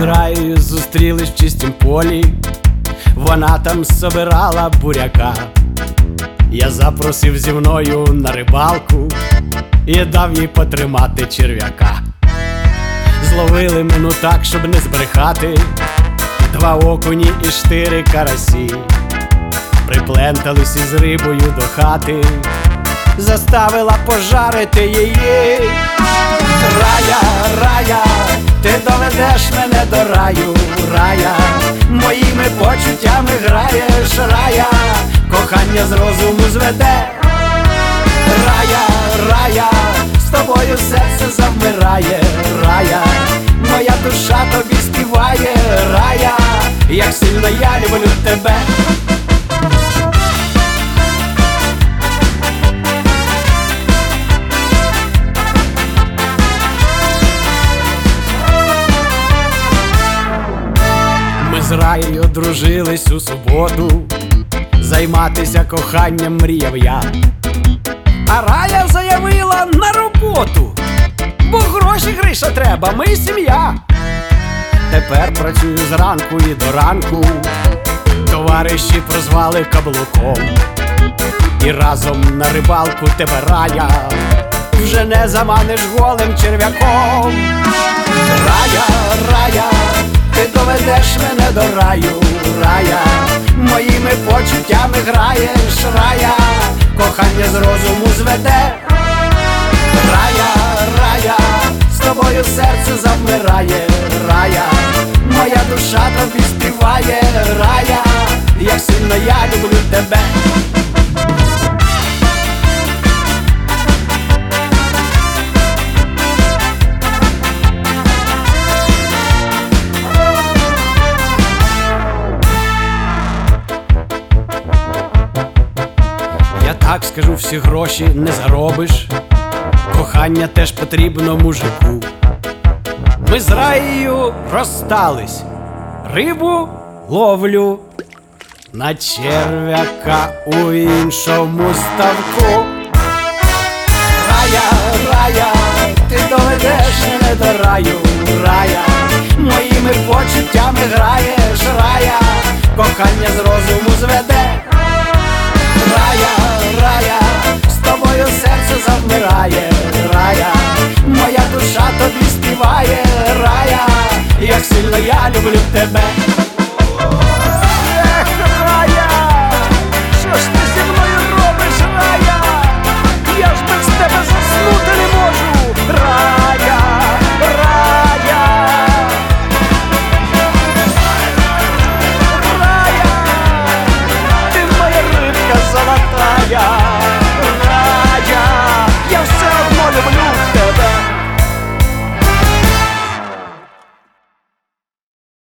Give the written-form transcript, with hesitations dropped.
з Раєю зустрілись в чистім полі, вона там собирала буряка. Я запросив зі мною на рибалку і дав їй потримати черв'яка. Зловили ми, ну так, щоб не збрехати, 2 окуні і 4 карасі. Приплентались із рибою до хати, заставила пожарити її. Рая, Рая, ти доведеш мене до раю, Рая, моїми почуттями граєш, Рая, кохання з розуму зведе. Рая, Рая, з тобою серце завмирає, Рая, моя душа тобі співає, Рая, як сильно я люблю тебе. Ми з Раєю одружились у суботу, займатися коханням мріяв я. А Рая заявила на роботу, бо гроші, Гриша, треба, ми сім'я. Тепер працюю зранку і до ранку, товариші прозвали каблуком. І разом на рибалку тебе, Рая, вже не заманиш голим черв'яком. Рая, Рая, ти доведеш мене до раю, Рая, моїми почуттями граєш, Рая, кохання з розуму зведе. Рая, Рая, з тобою серце завмирає, Рая, моя душа тобі співає, Рая, як сильно я люблю тебе. Я так скажу, всі гроші не заробиш, кохання теж потрібно мужику. Ми з Раєю розстались, рибу ловлю на черв'яка у іншому ставку. Рая, Рая, ти доведеш мене до раю, Рая, моїми почуттями граєш, Рая, кохання з розуму зведе. Рая, Рая, з тобою серце завмирає, Рая, моя душа тобі співає, Рая, як сильно я люблю тебе.